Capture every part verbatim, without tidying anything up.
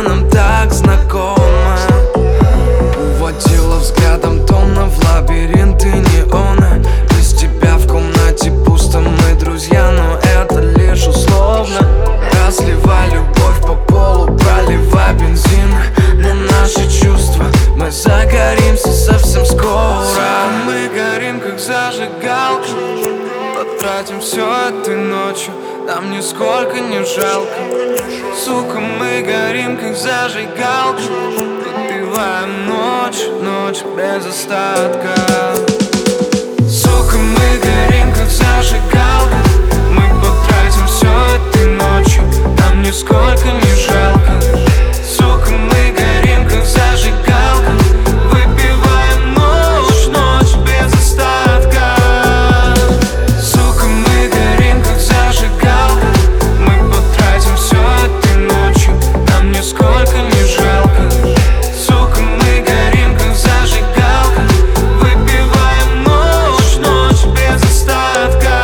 нам так знакома. Уводила взглядом томно в лабиринты неона. Без тебя в комнате пусто, мы друзья, но это лишь условно. Разливай любовь по полу, проливай бензин на наши чувства. Мы загоримся совсем скоро. Мы горим, как зажигалка. Потратим все этой ночью, нам нисколько не жалко. Сука, мы горим, как зажигалка. Выпиваем ночь, ночь без остатка. Сука, мы горим, как зажигалка. Мы потратим все этой ночью, нам нисколько не жалко. Сука, мы горим, как зажигалка. Выпиваем ночь, ночь без остатка. Сука, мы горим, как зажигалка. Мы потратим все этой ночью, нам нисколько не жалко. Сука, мы горим, как зажигалка. Выпиваем ночь, ночь без остатка.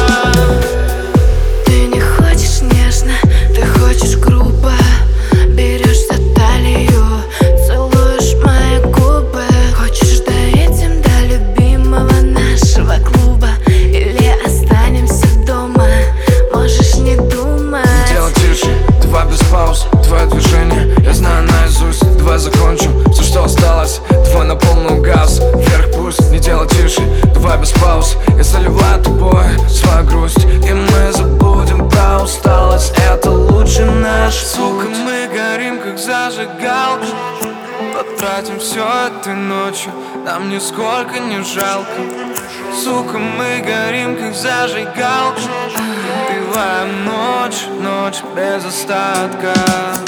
Ты не хочешь нежно, ты хочешь грубо. Берешь за талию, целуешь мои губы. Хочешь доедем до любимого нашего клуба, или останемся дома, можешь не думать. Дело тише, два без пауз, твое движение я знаю наизусть. Давай закончим все, что осталось. Твой на полную газ, вверх пусть. Не дело тише, давай без пауз. Я заливаю тобой свою грусть, и мы забудем про усталость. Это лучший наш Сука, мы горим, как зажигалка. Потратим все этой ночью, нам нисколько не жалко. Сука, мы горим, как зажигалка. Выпиваем ночь, ночь без остатка.